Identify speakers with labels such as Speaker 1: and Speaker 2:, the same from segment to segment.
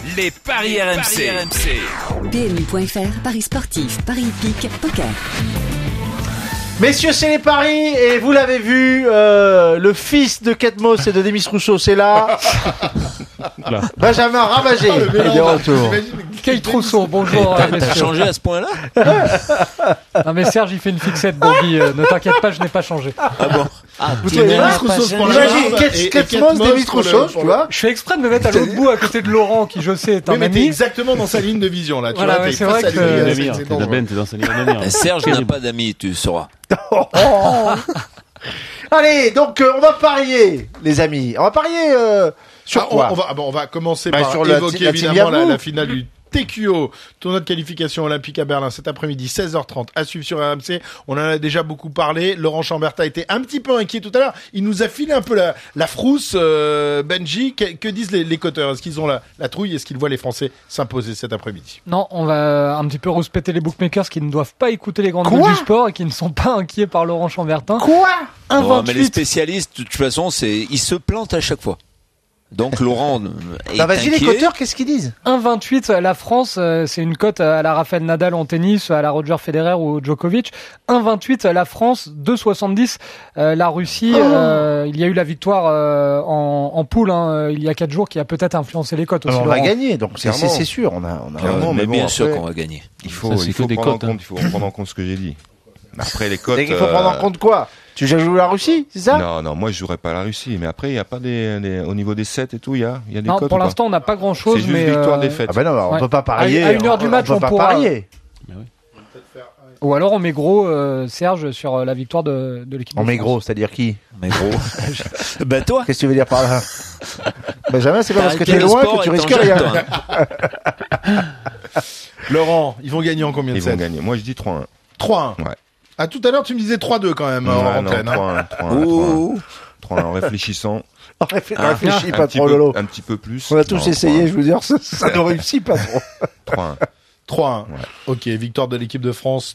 Speaker 1: les paris RMC.
Speaker 2: PMU.fr, paris sportif, paris hippique, poker.
Speaker 3: Messieurs, c'est les paris, et vous l'avez vu, le fils de Ketmos et de Demis Rousseau, c'est là. Benjamin Ravagé, il est de retour.
Speaker 4: Quel trousseau, bonjour.
Speaker 5: T'as changé à ce point-là?
Speaker 4: Non mais Serge, il fait une fixette, Bobby, ne t'inquiète pas, je n'ai pas changé.
Speaker 5: Ah bon?
Speaker 3: Vous avez Demis Rousseau, imagine, Ketmos, Demis Rousseau, tu vois.
Speaker 4: Je fais exprès de me mettre à l'autre bout, à côté de Laurent, qui je sais est un
Speaker 6: Oui, mais t'es
Speaker 4: ami.
Speaker 6: exactement dans sa ligne de vision, là. Tu
Speaker 4: Voilà,
Speaker 6: vois,
Speaker 4: ouais,
Speaker 6: t'es
Speaker 4: c'est
Speaker 6: face
Speaker 4: vrai
Speaker 6: à
Speaker 4: que
Speaker 6: lui,
Speaker 4: c'est
Speaker 6: dangereux.
Speaker 7: dans sa ligne de mire.
Speaker 5: Serge n'a pas d'amis, tu sauras.
Speaker 3: Allez, donc on va parier, les amis. On va parier sur quoi?
Speaker 6: On va commencer
Speaker 3: Bah,
Speaker 6: par
Speaker 3: sur la
Speaker 6: évoquer
Speaker 3: team
Speaker 6: évidemment
Speaker 3: Yahoo.
Speaker 6: la finale du TQO, tournoi de qualification olympique à Berlin cet après-midi 16h30 à suivre sur RMC. On en a déjà beaucoup parlé. Laurent Chambertin était un petit peu inquiet tout à l'heure. Il nous a filé un peu la frousse. Benji, que disent les coteurs? Est-ce qu'ils ont la trouille? Est-ce qu'ils voient les Français s'imposer cet après-midi?
Speaker 4: Non, on va un petit peu rouspéter les bookmakers qui ne doivent pas écouter les grandes gueules du sport et qui ne sont pas inquiets par Laurent Chambertin.
Speaker 3: Quoi?
Speaker 5: Non, mais les spécialistes, de toute façon, ils se plantent à chaque fois. Donc Laurent est
Speaker 3: Vas-y, les
Speaker 5: inquiet.
Speaker 3: coteurs, qu'est-ce qu'ils disent?
Speaker 4: 1,28, la France, c'est une cote à la Rafael Nadal en tennis, à la Roger Federer ou au Djokovic. 1,28, la France, 2,70, la Russie. Il y a eu la victoire en poule il y a 4 jours qui a peut-être influencé les cotes aussi.
Speaker 3: On va
Speaker 4: Laurent.
Speaker 3: gagner, donc c'est sûr. On a...
Speaker 5: Clairement, mais
Speaker 7: bon,
Speaker 5: bien sûr
Speaker 7: après,
Speaker 5: qu'on va gagner.
Speaker 7: Il faut des prendre en cotes, compte, il faut prendre en compte ce que j'ai dit. Après les cotes.
Speaker 3: C'est qu'il faut prendre en compte quoi? Tu joues la Russie, c'est ça?
Speaker 7: Non, moi je jouerais pas la Russie, mais après il y a pas au niveau des sets et tout, il y a des
Speaker 4: Non,
Speaker 7: cotes.
Speaker 4: pour
Speaker 7: ou pas
Speaker 4: l'instant, on n'a pas grand
Speaker 7: C'est
Speaker 4: chose,
Speaker 7: juste
Speaker 4: mais
Speaker 7: victoire défaite.
Speaker 3: Ah ben non, on
Speaker 4: Ouais.
Speaker 3: peut pas parier.
Speaker 4: À 1 heure du match,
Speaker 3: on peut
Speaker 4: on
Speaker 3: pas
Speaker 4: pourra-
Speaker 3: parier.
Speaker 4: ou alors on met gros, Serge, sur la victoire de l'équipe.
Speaker 3: On
Speaker 4: de
Speaker 3: met
Speaker 4: France.
Speaker 3: gros, c'est-à-dire qui?
Speaker 5: Mais gros. Bah toi.
Speaker 3: Qu'est-ce que tu veux dire par là? Benjamin, c'est pas parce que
Speaker 5: Arrêtez
Speaker 3: t'es
Speaker 5: le
Speaker 3: loin
Speaker 5: sport
Speaker 3: que tu
Speaker 5: et
Speaker 3: risques
Speaker 5: t'en
Speaker 3: rien.
Speaker 5: jettes, toi.
Speaker 6: Laurent, ils vont gagner en combien de
Speaker 7: Ils vont
Speaker 6: sets?
Speaker 7: gagner. Moi je dis 3-1.
Speaker 6: 3-1.
Speaker 7: Ouais.
Speaker 6: Ah, tout à l'heure, tu me disais 3-2 quand même, en
Speaker 7: non,
Speaker 6: antenne.
Speaker 7: 3-1 en réfléchissant.
Speaker 3: Réfléchis pas trop, Lolo.
Speaker 7: Un petit peu plus.
Speaker 3: On a tous
Speaker 7: Non,
Speaker 3: essayé, je vous dire, ça ne réussit pas trop.
Speaker 7: 3-1.
Speaker 6: 3-1.
Speaker 7: Ouais.
Speaker 6: Ok, victoire de l'équipe de France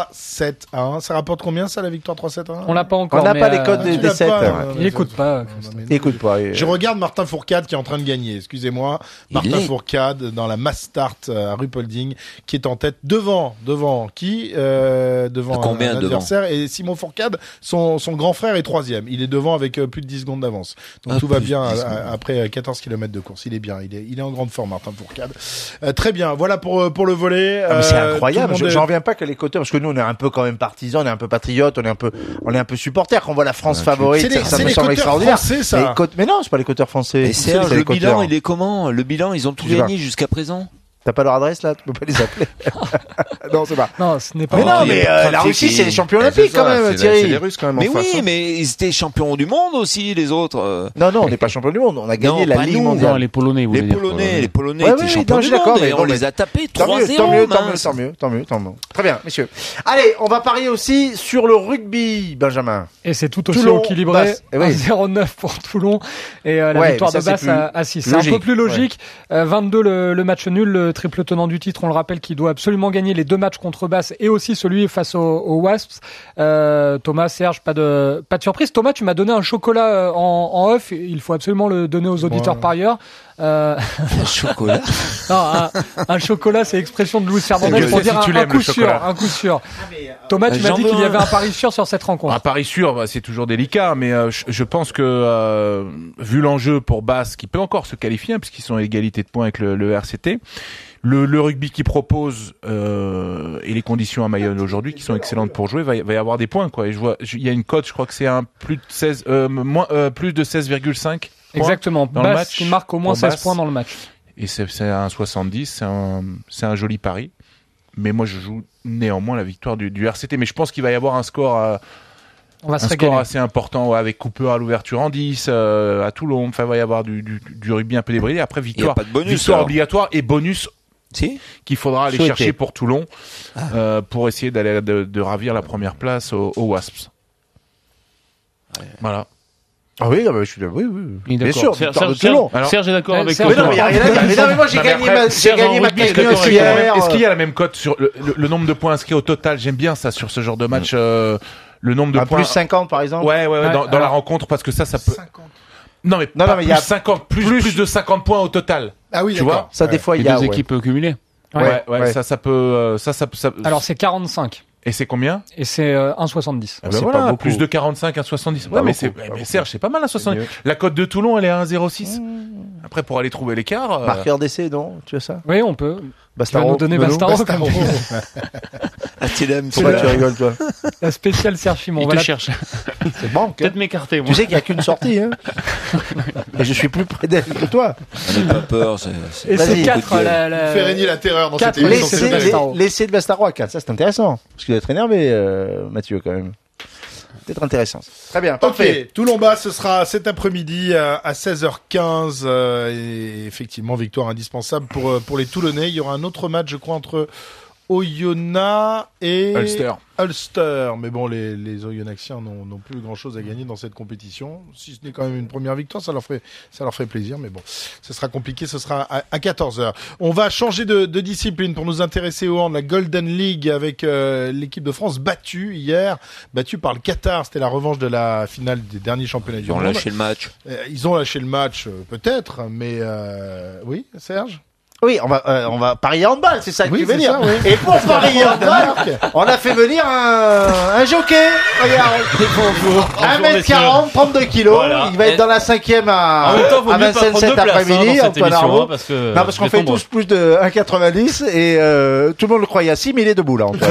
Speaker 6: 3-7-1. Ça rapporte combien ça, la victoire 3-7-1?
Speaker 4: On l'a pas encore.
Speaker 3: On n'a
Speaker 4: mais,
Speaker 3: pas les codes
Speaker 6: Tu
Speaker 3: des
Speaker 6: l'as
Speaker 3: 7.
Speaker 6: pas,
Speaker 4: Il écoute pas.
Speaker 3: Écoute pas.
Speaker 6: Je regarde Martin Fourcade qui est en train de gagner. Excusez-moi. Martin Fourcade dans la Mass Start à Ruhpolding qui est en tête devant qui devant
Speaker 5: Combien
Speaker 6: un adversaire et Simon Fourcade son grand frère est 3e. Il est devant avec plus de 10 secondes d'avance. Donc tout va bien après 14 km de course. Il est bien. Il est en grande forme Martin Fourcade. Très bien. Voilà pour le volet.
Speaker 3: Ah, mais c'est incroyable.
Speaker 6: tout le monde
Speaker 3: J'en reviens pas que les coteurs, parce que nous on est un peu quand même partisans, on est un peu patriotes, on est un peu supporters. Quand on voit la France favorite, ça
Speaker 6: c'est
Speaker 3: me
Speaker 6: les
Speaker 3: semble
Speaker 6: coteurs
Speaker 3: extraordinaire.
Speaker 6: français, ça.
Speaker 3: Mais non, c'est pas les coteurs français.
Speaker 5: Et Serge,
Speaker 3: C'est les
Speaker 5: le bilan,
Speaker 3: coteurs.
Speaker 5: il est comment? Le bilan, ils ont tout
Speaker 3: Je sais
Speaker 5: gagné jusqu'à présent.
Speaker 3: T'as pas leur adresse là? Tu peux pas les appeler? Non, c'est pas.
Speaker 4: Non, ce n'est pas.
Speaker 3: Mais non,
Speaker 5: il y a
Speaker 3: mais
Speaker 5: pas de
Speaker 3: la
Speaker 5: trafic
Speaker 3: Russie, c'est les champions
Speaker 7: Eh,
Speaker 3: olympiques
Speaker 7: c'est
Speaker 3: quand
Speaker 7: ça,
Speaker 3: même,
Speaker 7: c'est les
Speaker 3: Thierry.
Speaker 7: Russes quand même
Speaker 5: Mais
Speaker 7: en
Speaker 5: oui,
Speaker 7: face. hein.
Speaker 5: mais ils étaient champions du monde aussi, les autres.
Speaker 3: Non, on n'est pas champion du monde. On a gagné
Speaker 5: Non,
Speaker 3: la
Speaker 5: pas
Speaker 3: Ligue
Speaker 5: nous.
Speaker 3: mondiale.
Speaker 7: Non, les Polonais, vous
Speaker 5: Les
Speaker 7: voulez dire.
Speaker 5: Polonais
Speaker 3: Ouais,
Speaker 5: étaient
Speaker 3: oui,
Speaker 5: champions
Speaker 3: non,
Speaker 5: du
Speaker 3: je suis d'accord,
Speaker 5: monde
Speaker 3: mais
Speaker 5: et
Speaker 3: bon,
Speaker 5: on les a tapés
Speaker 3: Tant mieux,
Speaker 5: 3-0. mince.
Speaker 3: tant mieux. Très bien, messieurs. Allez, on va parier aussi sur le rugby, Benjamin.
Speaker 4: Et c'est tout aussi
Speaker 3: Toulon,
Speaker 4: équilibré.
Speaker 3: Basse. Eh oui.
Speaker 4: 1,09 pour Toulon et la
Speaker 3: Ouais,
Speaker 4: victoire
Speaker 3: ça,
Speaker 4: de
Speaker 3: c'est
Speaker 4: Basse
Speaker 3: plus
Speaker 4: à 6. C'est un peu
Speaker 3: logique.
Speaker 4: plus logique. 22 le match nul, le triple tenant du titre, on le rappelle, qui doit absolument gagner les 2 matchs contre Basse et aussi celui face aux Wasps. Thomas, Serge, pas de surprise. Thomas, tu m'as donné un chocolat en off. Il faut absolument le donner aux auditeurs par ailleurs.
Speaker 5: Chocolat.
Speaker 4: Non, un chocolat, c'est expression de Luis Fernandez pour dire un coup sûr. Thomas, tu m'as dit qu'il y avait un pari sûr sur cette rencontre.
Speaker 8: Un pari sûr, c'est toujours délicat, mais je pense que vu l'enjeu pour Basse, qui peut encore se qualifier, puisqu'ils sont à égalité de points avec le RCT, le rugby qu'ils propose et les conditions à Mayenne aujourd'hui, qui sont excellentes pour jouer, va y avoir des points, quoi. Et il y a une cote, je crois que c'est un plus de 16,5.
Speaker 4: Exactement.
Speaker 8: Dans le
Speaker 4: Basse
Speaker 8: match,
Speaker 4: qui marque au moins
Speaker 8: pour
Speaker 4: 16
Speaker 8: Basse.
Speaker 4: points dans le match.
Speaker 8: Et c'est un 70, c'est un joli pari. Mais moi, je joue néanmoins la victoire du RCT. Mais je pense qu'il va y avoir un score,
Speaker 4: On va se
Speaker 8: un
Speaker 4: régaler.
Speaker 8: score assez important, ouais, avec Cooper à l'ouverture en 10, à Toulon. Enfin, il va y avoir du rugby un peu débridé. Après, victoire,
Speaker 5: pas de bonus,
Speaker 8: victoire
Speaker 5: alors.
Speaker 8: obligatoire et bonus
Speaker 5: Si.
Speaker 8: qu'il faudra aller
Speaker 3: Souhaité.
Speaker 8: chercher pour Toulon pour essayer d'aller de ravir la première place aux Wasps. Voilà.
Speaker 3: Ah oui, je suis oui. Bien sûr, victoire de Toulon.
Speaker 7: Serge est d'accord avec
Speaker 4: Serge,
Speaker 7: toi.
Speaker 3: Mais non, mais il y a rien à dire. Mais non, mais moi, j'ai gagné ma cagnotte hier.
Speaker 8: Est-ce qu'il y a la même cote sur le nombre de points inscrits au total? J'aime bien ça sur ce genre de match. Le nombre de
Speaker 3: Un
Speaker 8: points.
Speaker 3: plus 50, par exemple.
Speaker 8: Ouais,
Speaker 4: Ouais,
Speaker 8: dans la
Speaker 4: alors-
Speaker 8: rencontre, parce que ça peut. Non, mais
Speaker 3: Non,
Speaker 8: pas
Speaker 3: mais il
Speaker 8: plus
Speaker 3: y a
Speaker 8: 50, plus de 50 points au total.
Speaker 6: Ah oui,
Speaker 8: Tu
Speaker 6: d'accord.
Speaker 8: vois
Speaker 3: Ça, des fois, il y a.
Speaker 9: deux
Speaker 3: ouais.
Speaker 9: équipes cumulées.
Speaker 8: Ouais,
Speaker 3: Ouais.
Speaker 8: ça peut, ça.
Speaker 4: Alors c'est 45
Speaker 8: Et c'est combien?
Speaker 4: et c'est 1,70.
Speaker 8: Ah
Speaker 3: c'est
Speaker 8: voilà,
Speaker 3: pas beaucoup.
Speaker 8: plus de Et je suis plus près d'elle que toi.
Speaker 5: N'aie pas peur.
Speaker 4: Et c'est
Speaker 3: Vas-y.
Speaker 4: 4
Speaker 6: Fait régner la terreur dans cette
Speaker 4: 4, oui,
Speaker 6: émission.
Speaker 4: c'est
Speaker 3: L'essai de Bastaro à 4, ça c'est intéressant. Parce qu'il doit être énervé, Mathieu, quand même. Peut-être intéressant. Très bien, parfait.
Speaker 6: Ok, Toulon-Bas, ce sera cet après-midi à 16h15. Et effectivement, victoire indispensable pour les Toulonnais. Il y aura un autre match, je crois, entre Oyonnax et Ulster. Mais bon, les Oyonnaxiens n'ont plus grand-chose à gagner dans cette compétition. Si ce n'est quand même une première victoire, ça leur ferait plaisir. Mais bon, ce sera compliqué. Ce sera à 14h. On va changer de discipline pour nous intéresser au hand, la Golden League, avec l'équipe de France battue hier, battue par le Qatar. C'était la revanche de la finale des derniers championnats du
Speaker 5: Ils ont
Speaker 6: monde.
Speaker 5: lâché le match.
Speaker 6: Ils ont lâché le match, peut-être, mais oui, Serge.
Speaker 3: Oui, on va parier handball, c'est ça que
Speaker 6: Oui,
Speaker 3: tu veux
Speaker 6: c'est
Speaker 3: dire.
Speaker 6: ça, oui.
Speaker 3: Et pour parier handball, on a fait venir un jockey. Regarde. 1m40, 32 kilos.
Speaker 10: Voilà.
Speaker 3: Il va être dans la 5e
Speaker 10: En même temps, vaut
Speaker 3: à
Speaker 10: mieux pas
Speaker 3: Vincennes
Speaker 10: prendre
Speaker 3: cet
Speaker 10: deux places,
Speaker 3: après-midi,
Speaker 10: dans cette
Speaker 3: Antoine
Speaker 10: émission,
Speaker 3: Arnaud.
Speaker 10: parce que
Speaker 3: Non, parce qu'on
Speaker 10: vous
Speaker 3: fait
Speaker 10: êtes
Speaker 3: tous plus de 1,90 et tout le monde le croyait assis, mais il est debout là, Antoine.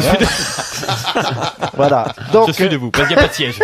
Speaker 3: Voilà. Donc,
Speaker 10: Je suis de vous, parce qu'il n'y a pas de siège.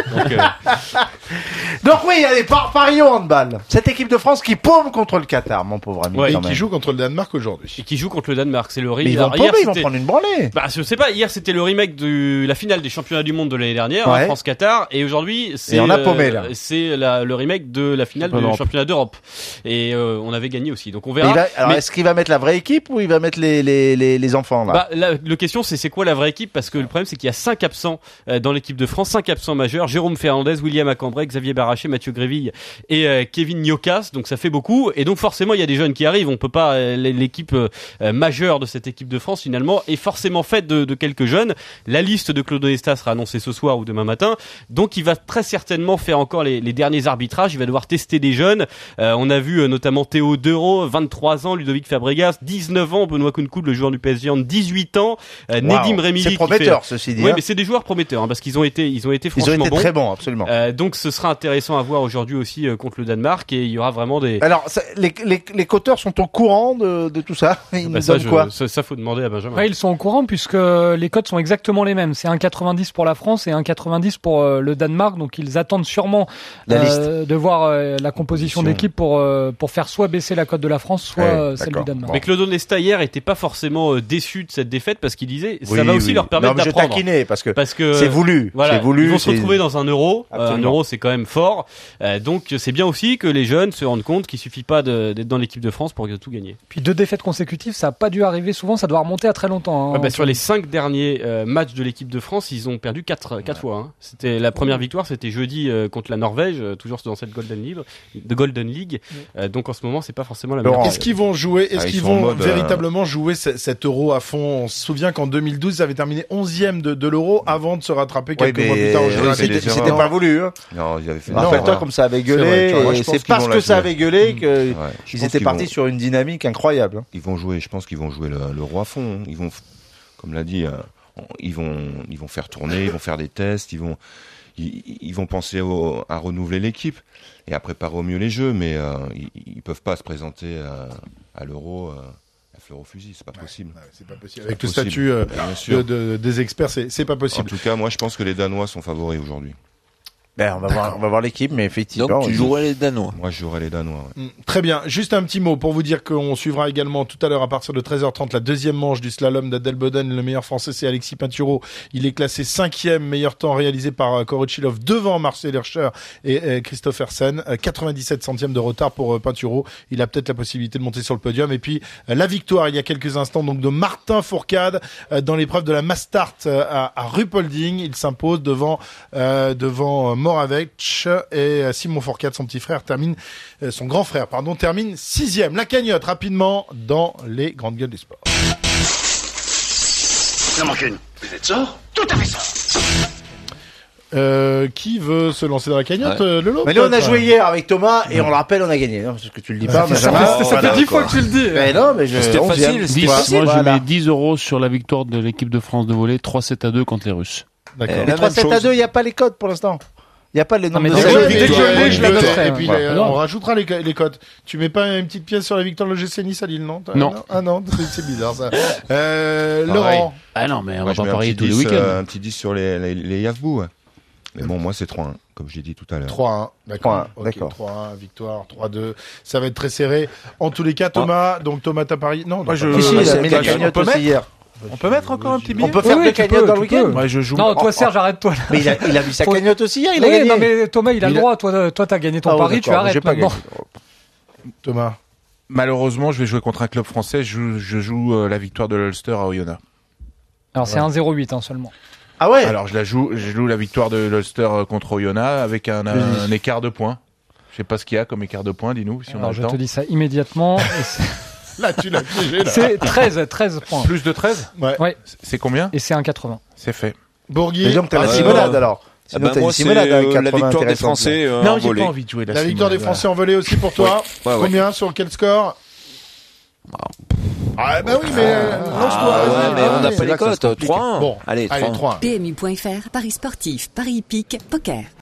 Speaker 3: donc oui, allez, parier au handball. Cette équipe de France qui paume contre le Qatar, mon pauvre ami.
Speaker 10: Ouais,
Speaker 3: quand
Speaker 6: Et qui
Speaker 3: même.
Speaker 6: joue contre le Danemark aujourd'hui.
Speaker 10: Et qui joue contre le Danemark, c'est le
Speaker 3: Mais
Speaker 10: remake.
Speaker 3: ils vont
Speaker 10: Alors, hier,
Speaker 3: paumer, ils vont
Speaker 10: c'était-
Speaker 3: prendre une branlée.
Speaker 10: Bah, je sais pas, hier c'était le remake de la finale des championnats du monde de l'année dernière,
Speaker 3: Ouais.
Speaker 10: France-Qatar, et aujourd'hui c'est
Speaker 3: on a paumé, là.
Speaker 10: c'est le remake de la finale du championnat d'Europe. Et on avait gagné aussi. Donc on
Speaker 3: Mais
Speaker 10: verra.
Speaker 3: alors,
Speaker 10: Mais-
Speaker 3: est-ce qu'il va mettre la vraie équipe ou il va mettre les enfants là?
Speaker 10: Bah, la question c'est quoi la vraie équipe, parce que le problème c'est qu'il y a 5 absents dans l'équipe de France, 5 absents majeurs: Jérôme Fernandez, William Acambray, Xavier Baraché, Mathieu Gréville et Kevin Nyokas. Donc ça fait beaucoup, et donc forcément il y a des jeunes qui arrivent. On peut pas l'équipe majeure de cette équipe de France finalement est forcément faite de quelques jeunes. La liste de Claude Onesta sera annoncée ce soir ou demain matin. Donc il va très certainement faire encore les derniers arbitrages. Il va devoir tester des jeunes. On a vu notamment Théo Dereau, 23 ans, Ludovic Fabregas, 19 ans, Benoît Kounkoud, le joueur du PSG, 18 ans, Nedim Remili.
Speaker 3: C'est prometteur, ceci dit.
Speaker 10: Oui,
Speaker 3: hein.
Speaker 10: mais c'est des joueurs prometteurs, parce qu'ils ont été
Speaker 3: Ils ont
Speaker 10: franchement
Speaker 3: été
Speaker 10: bons.
Speaker 3: très bons, absolument.
Speaker 10: Donc ce sera intéressant à voir aujourd'hui aussi contre le Danemark, et il y aura vraiment des.
Speaker 3: Alors, les coteurs sont au courant de tout ça. Ils nous
Speaker 10: ça,
Speaker 3: donnent quoi?
Speaker 10: ça faut demander à Benjamin.
Speaker 4: Ouais, ils sont au courant puisque les cotes sont exactement les mêmes. C'est 1,90 pour la France et 1,90 pour le Danemark. Donc ils attendent sûrement
Speaker 3: La liste.
Speaker 4: de voir la composition d'équipe pour faire soit baisser la cote de la France, soit
Speaker 3: Ouais,
Speaker 4: celle
Speaker 3: d'accord.
Speaker 4: du Danemark.
Speaker 10: Mais Claude Onesta hier était pas forcément déçu de cette défaite, parce qu'il disait ça
Speaker 3: Oui,
Speaker 10: va aussi
Speaker 3: oui.
Speaker 10: leur permettre
Speaker 3: Non, mais
Speaker 10: d'apprendre.
Speaker 3: je taquinais parce que
Speaker 10: C'est
Speaker 3: voulu.
Speaker 10: Voilà,
Speaker 3: C'est voulu.
Speaker 10: ils vont se
Speaker 3: c'est-
Speaker 10: retrouver dans un euro. Un
Speaker 3: Absolument.
Speaker 10: euro, c'est quand même fort. Donc c'est bien aussi que les jeunes se rendent compte qu'il suffit pas d'être dans l'équipe de France pour tout gagner.
Speaker 4: Puis 2 défaites consécutives, ça a pas dû arriver souvent. Ça doit remonter à très longtemps. Hein.
Speaker 10: Ouais, bah, sur les 5 derniers matchs de l'équipe de France, ils ont perdu 4 fois. Hein. C'était la première victoire, c'était jeudi contre la Norvège, toujours dans cette Golden League. Donc en ce moment, c'est pas forcément la meilleure.
Speaker 3: Laurent,
Speaker 6: Est-ce qu'ils vont jouer,
Speaker 7: ils sont
Speaker 6: vont
Speaker 7: en mode,
Speaker 6: véritablement jouer cet euro à fond? On se souvient qu'en 2012, ils avaient terminé 11e de l'euro avant de se rattraper
Speaker 3: Ouais,
Speaker 6: quelques mois plus tard au
Speaker 3: mais
Speaker 6: général.
Speaker 7: c'est des
Speaker 3: c'était
Speaker 7: erreurs.
Speaker 3: pas voulu. Hein.
Speaker 7: Non, ils avaient fait.
Speaker 3: Rappelle-toi comme ça avait
Speaker 6: C'est
Speaker 3: gueulé.
Speaker 6: vrai, tu vois, moi,
Speaker 3: et
Speaker 7: je pense
Speaker 3: c'est
Speaker 7: qu'ils
Speaker 3: parce
Speaker 7: vont
Speaker 3: que ça
Speaker 7: lâcher.
Speaker 3: avait gueulé que
Speaker 7: Ouais, je
Speaker 3: ils
Speaker 7: pense
Speaker 3: étaient
Speaker 7: qu'ils
Speaker 3: partis
Speaker 7: vont-
Speaker 3: sur une dynamique incroyable. hein.
Speaker 7: Ils vont jouer, je pense qu'ils vont jouer l'euro à fond. Ils vont, comme l'a dit, ils vont faire tourner, ils vont faire des tests, ils vont penser à renouveler l'équipe et à préparer au mieux les jeux, mais ils peuvent pas se présenter à l'euro à fleur au fusil, c'est pas possible.
Speaker 6: Ouais, c'est pas possible.
Speaker 7: C'est
Speaker 6: Avec
Speaker 7: pas
Speaker 6: le
Speaker 7: possible.
Speaker 6: statut
Speaker 7: Bien sûr.
Speaker 6: des experts, c'est pas
Speaker 7: En
Speaker 6: possible.
Speaker 7: tout cas, moi, je pense que les Danois sont favoris aujourd'hui.
Speaker 3: Ben, on va voir l'équipe, mais effectivement.
Speaker 5: Donc tu jouerais les Danois.
Speaker 7: Moi, je jouerais les Danois. Ouais.
Speaker 6: Très bien. Juste un petit mot pour vous dire qu'on suivra également tout à l'heure à partir de 13h30 la deuxième manche du slalom d'Adelboden. Le meilleur français, c'est Alexis Pinturo. Il est classé 5e, meilleur temps réalisé par Korochilov devant Marcel Hirscher et Christophersen. 97 centièmes de retard pour Pinturo. Il a peut-être la possibilité de monter sur le podium. Et puis la victoire il y a quelques instants donc de Martin Fourcade dans l'épreuve de la Mastart à Ruhpolding. Il s'impose devant Moravec et Simon Fourcade, son petit frère, son grand frère, termine 6e. La cagnotte, rapidement, dans les grandes gueules du sport.
Speaker 11: Il en manque une. Vous êtes sort? Tout à fait sort.
Speaker 6: Qui veut se lancer dans la cagnotte, Lolo?
Speaker 3: Mais nous, on a
Speaker 6: peut-être
Speaker 3: joué hier avec Thomas et on le rappelle, on a gagné. Non, parce que tu le dis pas.
Speaker 4: Ça fait 10 fois que tu le dis.
Speaker 3: Mais non, mais
Speaker 5: C'était facile.
Speaker 9: 10,
Speaker 3: Voilà.
Speaker 9: moi, je mets 10 € sur la victoire de l'équipe de France de volley, 3-7-2 contre les Russes.
Speaker 6: D'accord.
Speaker 5: La
Speaker 3: Les
Speaker 5: même
Speaker 3: 3-7 à
Speaker 5: chose.
Speaker 3: 2, il n'y a pas les codes pour l'instant. Il n'y a pas les noms
Speaker 4: mais
Speaker 3: de
Speaker 4: dès que
Speaker 3: joueurs.
Speaker 4: je- dès que je l'ai, je la noterai.
Speaker 6: Et puis,
Speaker 3: Ouais.
Speaker 6: on rajoutera les cotes. Tu mets pas une petite pièce sur la victoire de l'OGC Nice à Lille, non?
Speaker 9: Non.
Speaker 6: Ah non, c'est bizarre, ça. Laurent.
Speaker 9: Ah non, mais on
Speaker 7: Moi,
Speaker 9: va
Speaker 7: je
Speaker 9: pas
Speaker 7: mets un
Speaker 9: parier
Speaker 7: petit
Speaker 9: tous les
Speaker 7: 10,
Speaker 9: week-ends.
Speaker 7: un petit 10 sur les Yavbou. Ouais. Mais bon, moi, c'est 3-1, comme j'ai dit tout à l'heure.
Speaker 6: 3-1. D'accord.
Speaker 3: 3-1, d'accord.
Speaker 6: 3-1, victoire, 3-2. Ça va être très serré. En tous les cas, Thomas, donc Thomas, t'as parié? Non,
Speaker 8: Moi,
Speaker 6: non,
Speaker 8: je-
Speaker 6: pas
Speaker 3: Si, si,
Speaker 6: parié.
Speaker 3: il a mis la
Speaker 8: on
Speaker 3: cagnotte
Speaker 8: peut
Speaker 3: aussi
Speaker 8: mettre
Speaker 3: hier.
Speaker 8: On peut mettre encore un petit billet?
Speaker 3: On peut faire
Speaker 4: Oui,
Speaker 3: deux
Speaker 4: tu
Speaker 3: cagnottes
Speaker 4: peux,
Speaker 3: dans le
Speaker 4: tu peux.
Speaker 3: week-end.
Speaker 8: Ouais, je joue.
Speaker 4: Non, toi, Serge, arrête-toi. là.
Speaker 3: Mais il a mis sa
Speaker 4: Faut-
Speaker 3: cagnotte aussi hier, il a
Speaker 4: Oui,
Speaker 3: gagné.
Speaker 4: non, mais Thomas, il a le
Speaker 3: Il a-
Speaker 4: droit. Toi, t'as gagné ton
Speaker 3: Ah ouais,
Speaker 4: pari, tu
Speaker 3: d'accord, j'ai
Speaker 4: arrêtes
Speaker 3: pas
Speaker 4: maintenant.
Speaker 3: gagné.
Speaker 6: Thomas.
Speaker 8: Malheureusement, je vais jouer contre un club français. Je joue la victoire de l'Ulster à Oyonnax.
Speaker 4: Alors, c'est 1,08 seulement.
Speaker 3: Ah ouais.
Speaker 8: Alors, je joue la victoire de l'Ulster contre Oyonnax avec un écart de points. Je sais pas ce qu'il y a comme écart de points, dis-nous, si on a
Speaker 4: Alors,
Speaker 8: le
Speaker 4: je
Speaker 8: temps.
Speaker 4: te dis ça immédiatement. Et
Speaker 6: Là, tu l'as piégé, là.
Speaker 4: c'est 13 points.
Speaker 8: Plus de 13?
Speaker 6: Ouais.
Speaker 4: Ouais.
Speaker 8: C'est combien?
Speaker 4: Et c'est 1,80.
Speaker 8: C'est fait.
Speaker 6: Bourgui.
Speaker 3: Mais donc, t'as la
Speaker 5: Ah,
Speaker 3: Simonade alors.
Speaker 5: Ah
Speaker 3: Sinon,
Speaker 5: bah,
Speaker 3: t'as
Speaker 5: moi,
Speaker 3: une
Speaker 5: c'est
Speaker 3: Simonade à
Speaker 5: la
Speaker 3: 80
Speaker 5: victoire des
Speaker 3: intéressante.
Speaker 5: Français
Speaker 8: Non,
Speaker 5: en
Speaker 8: j'ai
Speaker 5: volée.
Speaker 8: pas envie de jouer
Speaker 6: La victoire des Français en volée aussi pour toi.
Speaker 5: Ouais, ouais.
Speaker 6: Combien? Sur quel score? Ah, bah oui, mais lance-toi.
Speaker 5: Ah ouais,
Speaker 6: vas-y.
Speaker 5: mais on n'a
Speaker 3: c'est
Speaker 5: pas
Speaker 3: là
Speaker 5: les
Speaker 3: que ça se
Speaker 5: cotes.
Speaker 3: complique.
Speaker 5: 3-1.
Speaker 6: Bon,
Speaker 5: Allez, 3-1.
Speaker 6: 3-1.
Speaker 2: PMU.fr, Paris sportif, Paris hippique, poker.